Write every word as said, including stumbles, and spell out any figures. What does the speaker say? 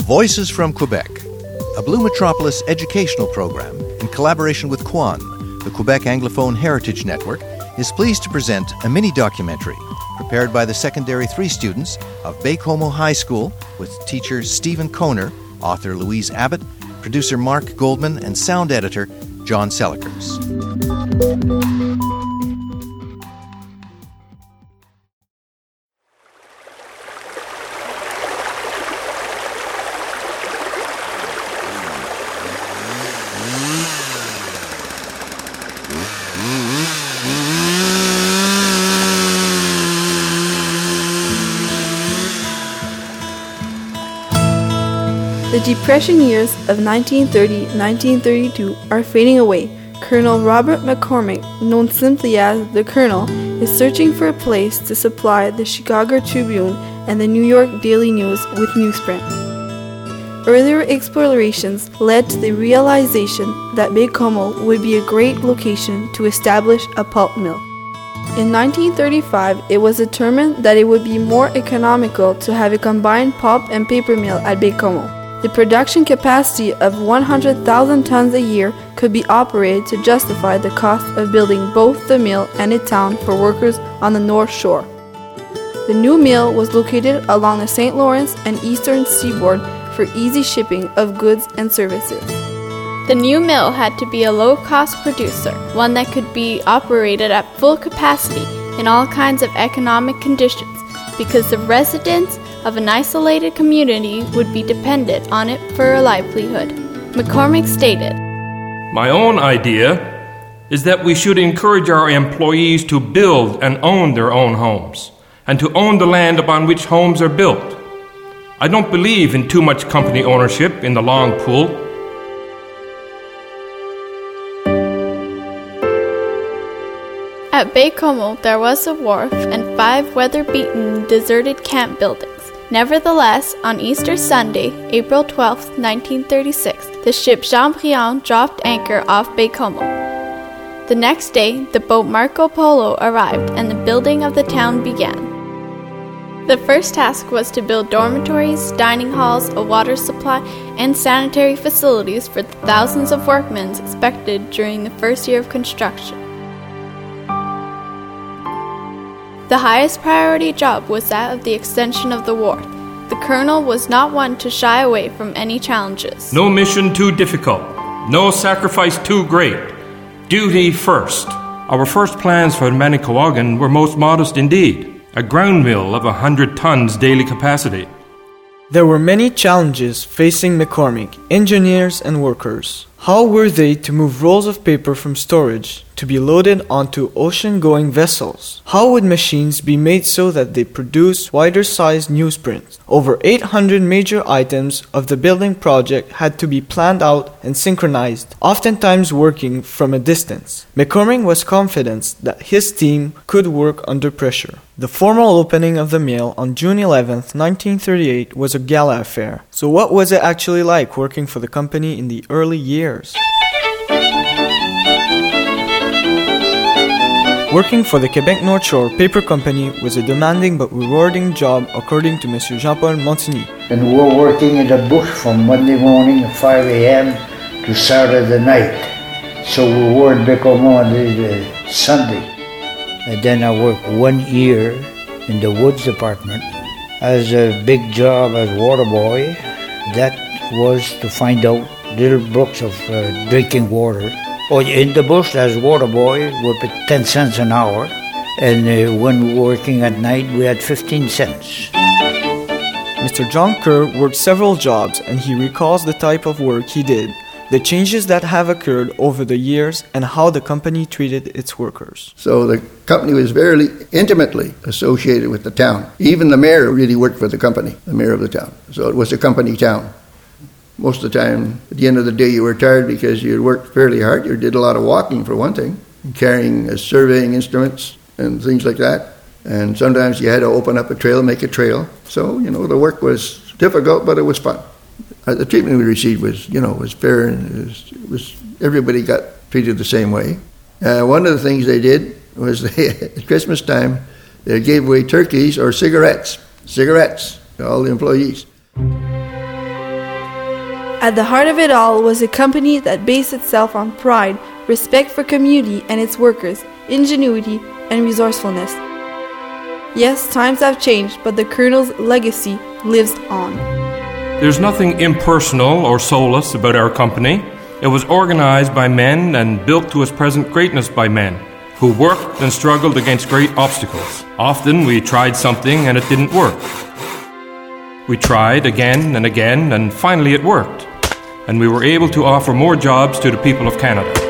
Voices from Quebec, a Blue Metropolis educational program in collaboration with Quan, the Quebec Anglophone Heritage Network, is pleased to present a mini-documentary prepared by the Secondary three students of Baie-Comeau High School with teacher Stephen Kohner, author Louise Abbott, producer Mark Goldman, and sound editor John Sellikers. The Depression years of nineteen thirty to nineteen thirty-two are fading away. Colonel Robert McCormick, known simply as the Colonel, is searching for a place to supply the Chicago Tribune and the New York Daily News with newsprint. Earlier explorations led to the realization that Baie-Comeau would be a great location to establish a pulp mill. In nineteen thirty-five, it was determined that it would be more economical to have a combined pulp and paper mill at Baie-Comeau. The production capacity of one hundred thousand tons a year could be operated to justify the cost of building both the mill and a town for workers on the North Shore. The new mill was located along the Saint Lawrence and Eastern Seaboard for easy shipping of goods and services. The new mill had to be a low-cost producer, one that could be operated at full capacity in all kinds of economic conditions, because the residents of an isolated community would be dependent on it for a livelihood. McCormick stated, "My own idea is that we should encourage our employees to build and own their own homes, and to own the land upon which homes are built. I don't believe in too much company ownership in the long pool." At Baie-Comeau, there was a wharf and five weather-beaten, deserted camp buildings. Nevertheless, on Easter Sunday, April twelfth, nineteen thirty-six, the ship Jean Briand dropped anchor off Baie-Comeau. The next day, the boat Marco Polo arrived and the building of the town began. The first task was to build dormitories, dining halls, a water supply, and sanitary facilities for the thousands of workmen expected during the first year of construction. The highest priority job was that of the extension of the wharf. The colonel was not one to shy away from any challenges. No mission too difficult, no sacrifice too great. Duty first. Our first plans for Manicouagan were most modest indeed. A ground mill of a hundred tons daily capacity. There were many challenges facing McCormick, engineers and workers. How were they to move rolls of paper from storage to be loaded onto ocean-going vessels? How would machines be made so that they produce wider-sized newsprint? Over eight hundred major items of the building project had to be planned out and synchronized, oftentimes working from a distance. McCormick was confident that his team could work under pressure. The formal opening of the mill on June eleventh, nineteen thirty-eight was a gala affair. So what was it actually like working for the company in the early years? Working for the Quebec North Shore Paper Company was a demanding but rewarding job, according to Monsieur Jean-Paul Montigny. And we were working in the bush from Monday morning at five a.m. to Saturday night. So we were in Baie-Comeau on the uh, Sunday. And then I worked one year in the woods department as a big job as water boy. That was to find out little brooks of uh, drinking water. Oh, in the bush as water boy, we paid ten cents an hour. And uh, when we were working at night, we had fifteen cents. Mister John Kerr worked several jobs, and he recalls the type of work he did, the changes that have occurred over the years, and how the company treated its workers. So the company was very intimately associated with the town. Even the mayor really worked for the company, the mayor of the town. So it was a company town. Most of the time, at the end of the day, you were tired because you had worked fairly hard. You did a lot of walking, for one thing, carrying uh, surveying instruments and things like that. And sometimes you had to open up a trail, make a trail. So, you know, the work was difficult, but it was fun. Uh, the treatment we received was, you know, was fair, and it was, it was everybody got treated the same way. Uh, one of the things they did was they, at Christmas time, they gave away turkeys or cigarettes, cigarettes to all the employees. At the heart of it all was a company that based itself on pride, respect for community and its workers, ingenuity, and resourcefulness. Yes, times have changed, but the Colonel's legacy lives on. There's nothing impersonal or soulless about our company. It was organized by men and built to its present greatness by men, who worked and struggled against great obstacles. Often we tried something and it didn't work. We tried again and again, and finally it worked, and we were able to offer more jobs to the people of Canada.